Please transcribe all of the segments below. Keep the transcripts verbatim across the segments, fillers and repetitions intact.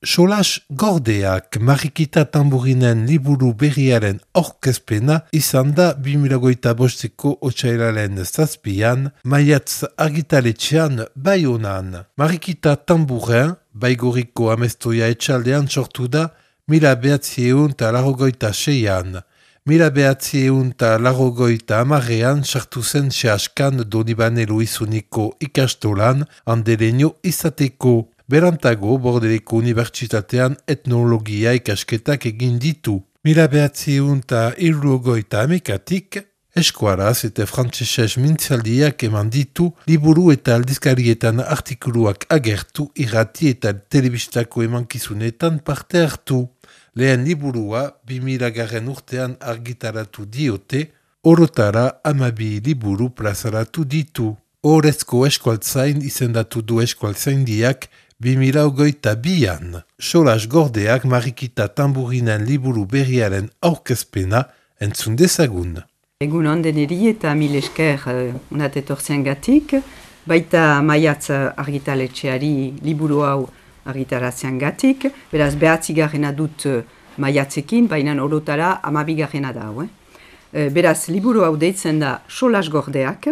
Solas Gordeak Marikita Tamburinen liburu berriaren aurkezpena izan da bi mila hogeita bosteko otsailaren zazpian, maiatz argitaletxean Baionan. Marikita Tamburin, Baigoriko amestoia etxaldean sortu da mila behatzieun eta larrogoita seian. Mila behatzieun eta larrogoita amarrean sartu zen sehaskan Donibane Luizuniko ikastolan handeleño izateko. Berantago, Bordeleko Unibertsitatean etnologia ikasketak egin ditu. Mila behatzieun eta hirurogeita hamekatik, eskuaraz eta frantsesez mintzaldiak eman ditu, liburu eta aldizkarietan artikuluak agertu, irrati eta telebistako emankizunetan parte hartu. Lehen liburua, bi mila garren urtean argitaratu diote, orotara hamabi liburu plazaratu ditu. Horezko eskualtzain izendatu du eskualtzaindiak, bi mila hogeita bian, Solas Gordeak Marikita Tamburinen liburu berriaren aurkezpena entzun dezagun. Egun ondeneri eta mil esker uh, unat etortzen gatik, baita maiatz argitaletxeari liburu hau argitaratzen gatik, beraz behatzigarrena dut uh, maiatzekin, baina orotara amabigarrena da. Eh? Uh, beraz, liburu hau deitzen da Solas Gordeak,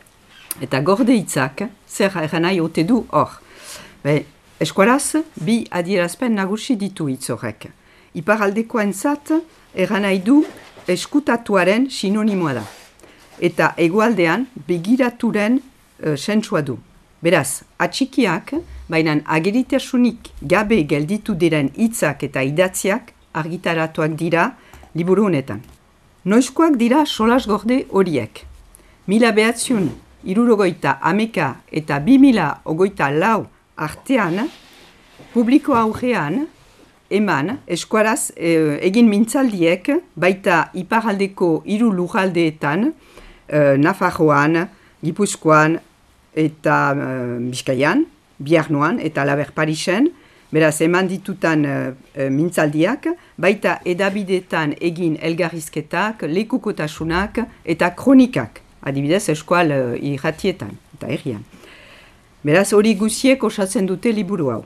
eta gorde hitzak zer eranai ote du hor. Be, eskuaraz, bi adierazpen nagusi ditu hitz horrek. Iparaldekoentzat eranai du eskutatuaren sinonimoa da. Eta hegoaldean begiraturen uh, sentsua du. Beraz, atxikiak, baina ageritasunik gabe gelditu diren hitzak eta idatziak argitaratuak dira liburu honetan. Noizkoak dira Solas Gorde horiek. Mila behatziun, hirurogeita hameka eta bi mila hogeita lau artean, publiko aurrean, eman, eskuaraz e, egin mintzaldiek, baita iparaldeko hiru lurraldeetan, e, Nafarroan, Gipuzkoan eta e, Bizkaian, Biarnoan eta Laber Parisen, beraz eman ditutan e, mintzaldiak, baita edabidetan egin elgarrizketak, lekukotasunak eta kronikak, adibidez eskual e, irratietan eta herrian. Beraz, hori guziek osatzen dute liburu hau.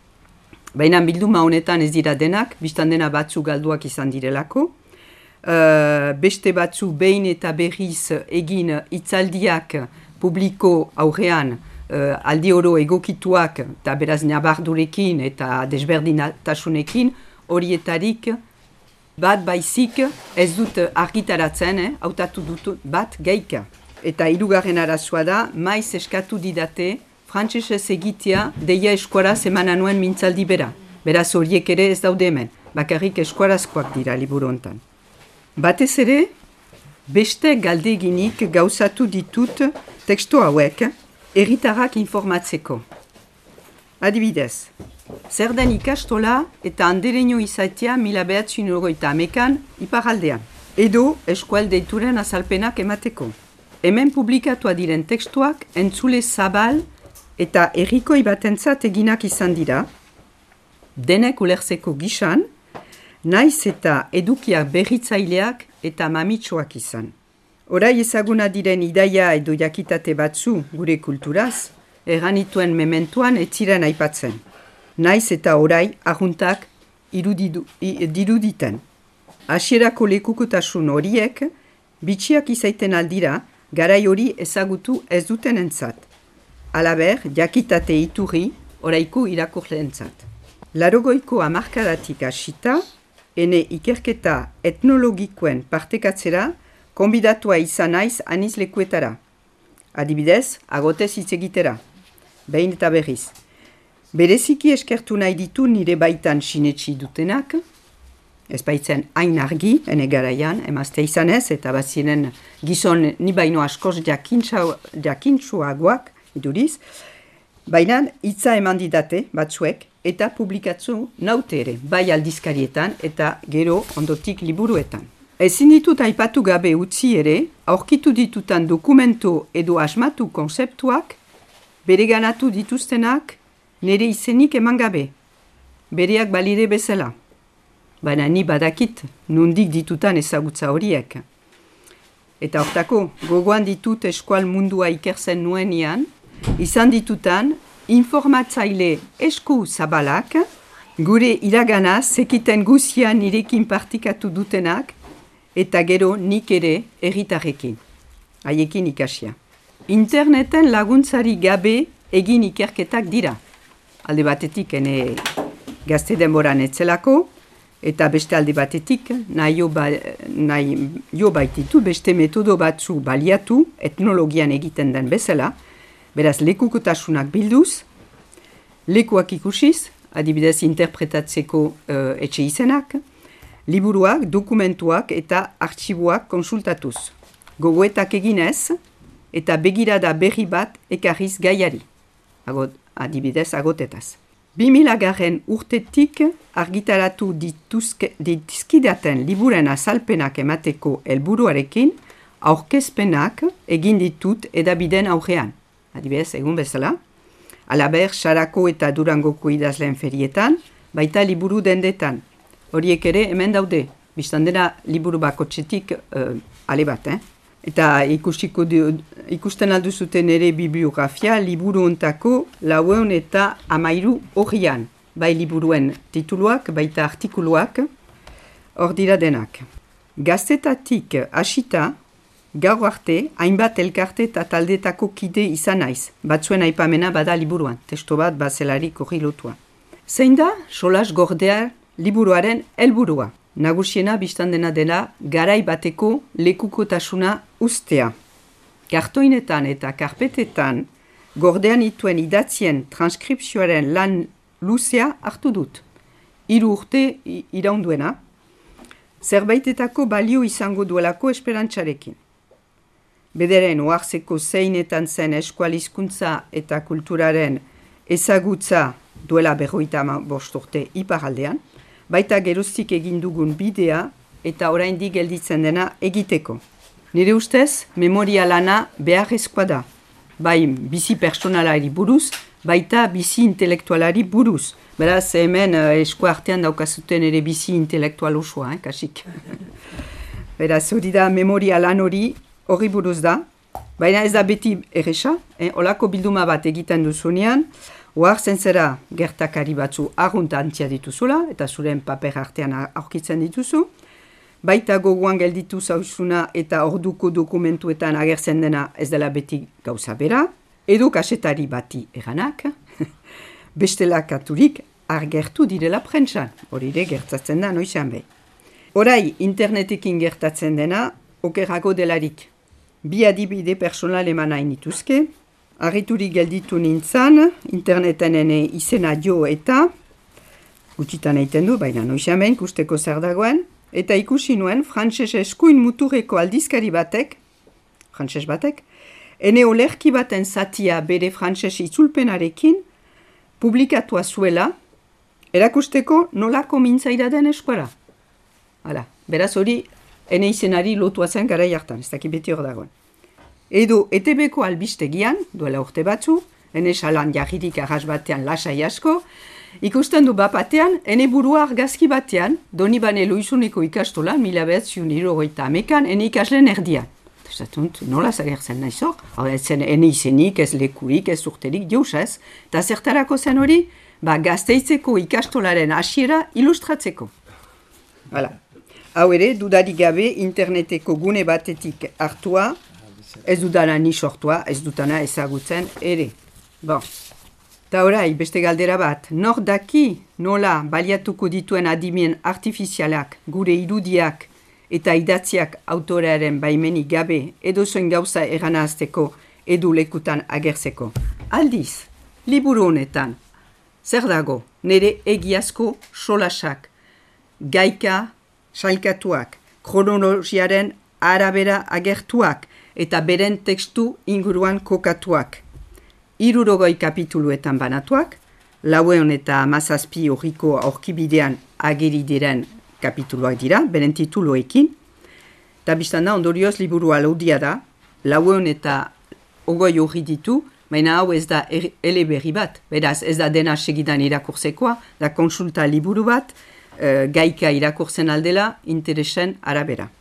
Baina bilduma honetan ez dira denak, biztan dena batzu galduak izan direlako. Uh, beste batzu behin eta berriz egin hitzaldiak publiko aurrean uh, aldi oro egokituak eta beraz nabardurekin eta desberdinatasunekin horietarik bat baizik ez dut argitaratzen, eh, hautatu dut bat geika. Eta hirugarren arazoa da, maiz eskatu didate frantsesez egitea deia eskuaraz emana nuen mintzaldi bera. Beraz horiek ere ez daude hemen, bakarrik eskuarazkoak dira liburu hontan. Batez ere, beste galdeginik gauzatu ditut teksto hauek herritarrak informatzeko. Adibidez, zer den ikastola eta handeleño izatea mila behatzun hogeita hamekan iparaldean, edo eskualdeituren azalpenak emateko. Hemen publikatua diren tekstuak entzule zabal eta herrikoi batentzat eginak izan dira, denek ulertzeko gisan, naiz eta edukiak berritzaileak eta mamitsuak izan. Orai ezaguna diren idaia edo jakitate batzu gure kulturaz, erranituen mementuan ez ziren aipatzen. Naiz eta orai arruntak irudidu, diruditen. Hasierako lekukotasun horiek, bitxiak izaiten aldira, garai hori ezagutu ez duten entzat. Alaber, jakitate iturri, oraiko irakurleentzat. Larogoiko hamarkadatik hasita, ene ikerketa etnologikoen partekatzera, konbidatua izan naiz aniz lekuetara. Adibidez, agotez hitz egitera. Behin eta berriz. Bereziki eskertu nahi ditu nire baitan sinetsi dutenak, ez baitzen hain argi, ene garaian, emazte izanez, eta baziren gizon ni baino askoz jakintsuagoak, iduriz, baina hitza eman didate batzuek eta publikatzu naute ere, bai aldizkarietan eta gero ondotik liburuetan. Ezin ditut aipatu gabe utzi ere, aurkitu ditutan dokumento edo asmatu konzeptuak, bereganatu dituztenak nire izenik eman gabe, bereak balire bezala. Baina ni badakit nondik ditutan ezagutza horiek. Eta hortako, gogoan ditut eskual mundua ikertzen nuenian, izan ditutan informatzaile esku zabalak, Gure iragana zekiten guzia nirekin partikatu dutenak, eta gero nik ere herritarrekin, haiekin ikasia. Interneten laguntzari gabe egin ikerketak dira. Alde batetik ene gazte denboran etzelako, eta beste alde batetik nahi ba, jo baititu beste metodo batzu baliatu etnologian egiten den bezala, beraz lekukotasunak bilduz, lekuak ikusiz, adibidez interpretatzeko uh, etxe izenak, liburuak, dokumentuak eta artxiboak konsultatuz. Gogoetak eginez eta begirada berri bat ekarriz gaiari, Agot, adibidez agotetaz. bi mila garren urtetik argitaratu dituzke, dituzkidaten liburen azalpenak emateko helburuarekin aurkezpenak egin ditut edabideen aurrean. Adibidez, egun bezala, Alaber, Sarako eta Durangoko idazleen ferietan, baita liburu dendetan. Horiek ere hemen daude, biztan dena liburu bakotxetik uh, ale bat, eh? Eta ikusiko du, ikusten alduzuten ere bibliografia liburu ontako laueun eta amairu horrian. Bai liburuen tituluak, baita artikuluak, hor dira denak. Gaztetatik hasita, gaur arte, hainbat elkarte eta taldetako kide izan naiz. Batzuen aipamena bada liburuan, testo bat bazelarik horri lotua. Zein da, solas gordea liburuaren helburua. Nagusiena biztan dena dela garai bateko lekukotasuna ustea. Kartoinetan eta karpetetan gordean ituen idatzien transkripzioaren lan luzea hartu dut. Hiru urte iraunduena, zerbaitetako balio izango duelako esperantzarekin. Bederen oarzeko zeinetan zen eskualizkuntza eta kulturaren ezagutza duela berroita bost urte iparaldean, baita geroztik egin dugun bidea eta oraindik gelditzen dena egiteko. Nire ustez, memoria lana beharrezkoa da. Bai bizi personalari buruz, baita bizi intelektualari buruz. Beraz, hemen esku artean daukazuten ere bizi intelektual osoa, eh, kasik. Beraz, hori da memoria lan hori horri buruz da. Baina ez da beti erresa, eh, olako bilduma bat egiten duzunean, oartzen zera gertakari batzu arruntantzia dituzula, eta zuren paper artean aurkitzen dituzu. Baita gogoan gelditu zauzuna eta orduko dokumentuetan agertzen dena ez dela beti gauza bera. Edo kasetari bati eranak, bestela katurik argertu direla prentsan. Hori ere gertatzen da noizan behi. Orai internetekin gertatzen dena, okerrago delarik. Bi adibide personal eman nahi nituzke. Argiturik gelditu nintzan, interneten ene izena jo eta, gutxitan egiten du, baina noizan behin ikusteko zer dagoen, eta ikusi nuen frantses eskuin muturreko aldizkari batek, frantses batek, ene olerki baten zatia bere frantses itzulpenarekin publikatua zuela, erakusteko nolako mintzaira den eskuara. Hala, beraz hori, ene izenari lotua zen garai hartan, ez dakit beti hor dagoen. Edo, E T B-ko albistegian, duela urte batzu, ene salan jarririk arras batean lasai asko, ikusten du bapatean, ene burua argazki batean, Donibane Loizuneko ikastola, mila behatziun hirurogeita hamekan, ene ikasleen erdian. Zatunt, nola zagertzen nahi zor? Hau zen, ene izenik, ez lekurik, ez urterik, jauz ez. Eta zertarako zen hori, ba, Gasteitzeko ikastolaren hasiera ilustratzeko. Hala. Hau ere, dudarik gabe, interneteko gune batetik hartua, ez dudana ni sortua, ez dutana ezagutzen ere. Bon. Ta orai, beste galdera bat, nor daki nola baliatuko dituen adimien artifizialak, gure irudiak eta idatziak autorearen baimenik gabe edo zoin gauza eranazteko edu lekutan agertzeko. Aldiz, liburu honetan, zer dago, nire egiazko solasak, gaika sailkatuak, kronologiaren arabera agertuak, eta beren tekstu inguruan kokatuak. Hirurogei kapituluetan banatuak, laueun eta hamazazpi horriko aurkibidean ageri diren kapituluak dira, beren tituluekin. Eta biztan da, ondorioz liburu alaudia da, laueun eta hogei horri ditu, baina hau ez da eleberri bat, beraz ez da dena segidan irakurtzekoa, da konsulta liburu bat, e, gaika irakurtzen aldela, interesen arabera.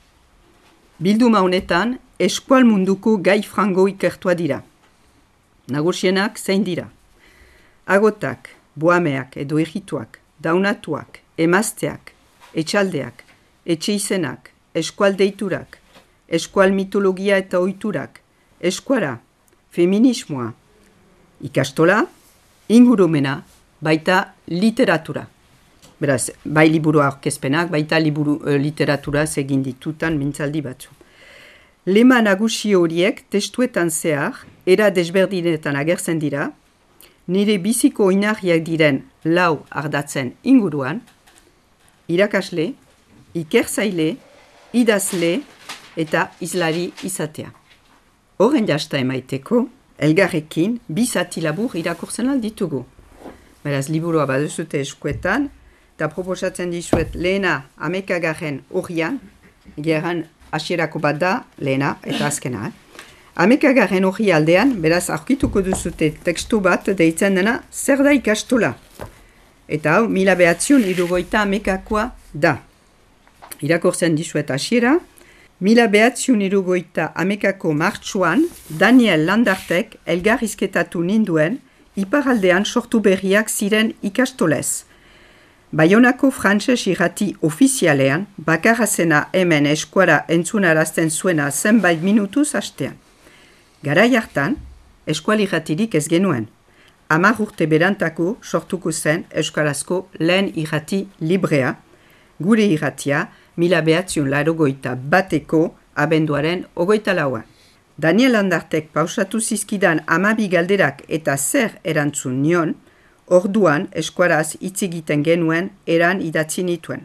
Bilduma honetan, eskual munduko gai frango ikertua dira. Nagusienak zein dira. Agotak, boameak edo egituak, daunatuak, emazteak, etxaldeak, etxe izenak, eskualdeiturak, eskual mitologia eta ohiturak, eskuara, feminismoa, ikastola, ingurumena, baita literatura. Beraz, bai liburu aurkezpenak, baita liburu uh, literaturaz egin ditutan mintzaldi batzu. Lema nagusi horiek testuetan zehar, era desberdinetan agertzen dira, nire biziko oinarriak diren lau ardatzen inguruan, irakasle, ikertzaile, idazle eta izlari izatea. Horren jasta emaiteko, elgarrekin bi zati labur irakurtzen alditugu. Beraz, liburua baduzute eskuetan, eta proposatzen dizuet lehena amekagarren horian, geran hasierako bat da, lehena eta azkena. Eh? Amekagarren hori aldean, beraz, aurkituko duzute tekstu bat deitzen dena zer da ikastola. Eta hau, mila behatziun irugoita amekakoa da. Irakurtzen dizuet hasiera, mila behatziun irugoita amekako martxuan, Daniel Landartek elgarrizketatu ninduen, iparaldean sortu berriak ziren ikastolez. Baionako frantses irrati ofizialean, bakarra zena hemen eskuara entzunarazten zuena zenbait minutuz hastean. Garai hartan, eskual irratirik ez genuen. Hamar urte berantako sortuko zen euskarazko lehen irrati librea, gure irratia mila behatziun laurogeita bateko abenduaren hogeita lauan. Daniel Landartek pausatu zizkidan hamabi galderak eta zer erantzun nion, orduan eskuaraz hitz egiten genuen eran idatzi nituen.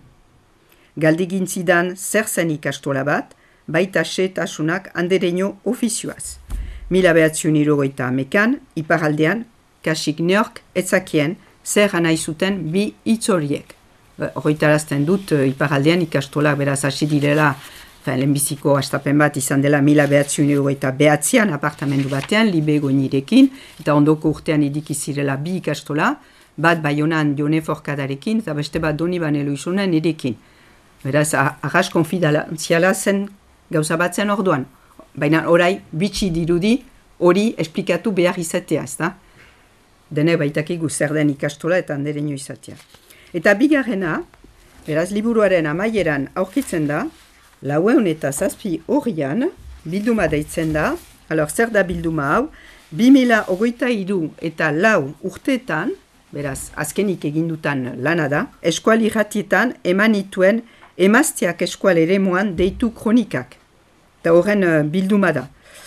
Galdegin zidan zer zen ikastola bat, baita setasunak andereño ofizioaz. Mila behatziun hirurogeita hamekan, iparaldean, kasik neork etzakien zer nahi zuten bi hitz horiek. Horretarazten dut iparaldean ikastolak beraz hasi direla, lehenbiziko hastapen bat izan dela mila behatziun hirurogeita behatzian apartamendu batean, libego nirekin, eta ondoko urtean idikizirela bi ikastola, bat Baionan Jone Forkadarekin, eta beste bat Donibane Loizunen nirekin. Beraz, arras konfidentziala zen gauza bat zen orduan. Baina orai bitxi dirudi hori esplikatu behar izatea, ez da? Dene baitakigu zer den ikastola eta andereño izatea. Eta bigarrena, beraz, liburuaren amaieran aurkitzen da, laueun eta zazpi horian, bilduma deitzen da, alor zer da bilduma hau, bi mila hogeita hiru eta lau urteetan, beraz, azkenik egindutan lana da, eskual irratietan eman nituen emazteak eskual eremuan deitu kronikak. Eta horren uh, bilduma da.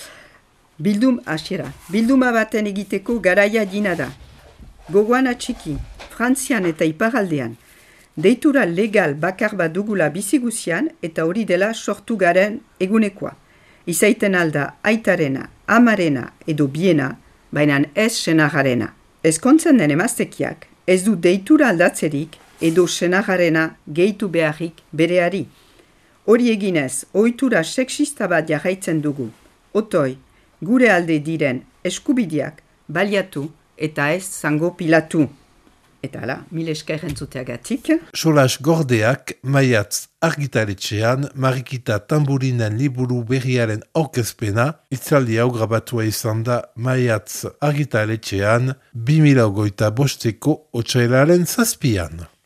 Bildum, hasiera, bilduma baten egiteko garaia dina da. Gogoan atxiki, Frantzian eta iparaldean, deitura legal bakar bat dugula biziguzian eta hori dela sortu garen egunekoa. Izaiten alda aitarena, amarena edo biena, baina ez senarrarena. Ezkontzen den emaztekiak ez du deitura aldatzerik edo senarrarena gehitu beharrik bereari. Hori eginez, ohitura sexista bat jarraitzen dugu. Otoi, gure alde diren eskubideak baliatu eta ez zango pilatu. Eta ala, mil esker entzuteagatik. Solas Gordeak, maiatz argitaletxean, Marikita Tamburinen liburu berriaren aurkezpena, itzaldi hau grabatua izan da maiatz argitaletxean, bi mila hogeita bosteko otsailaren zazpian.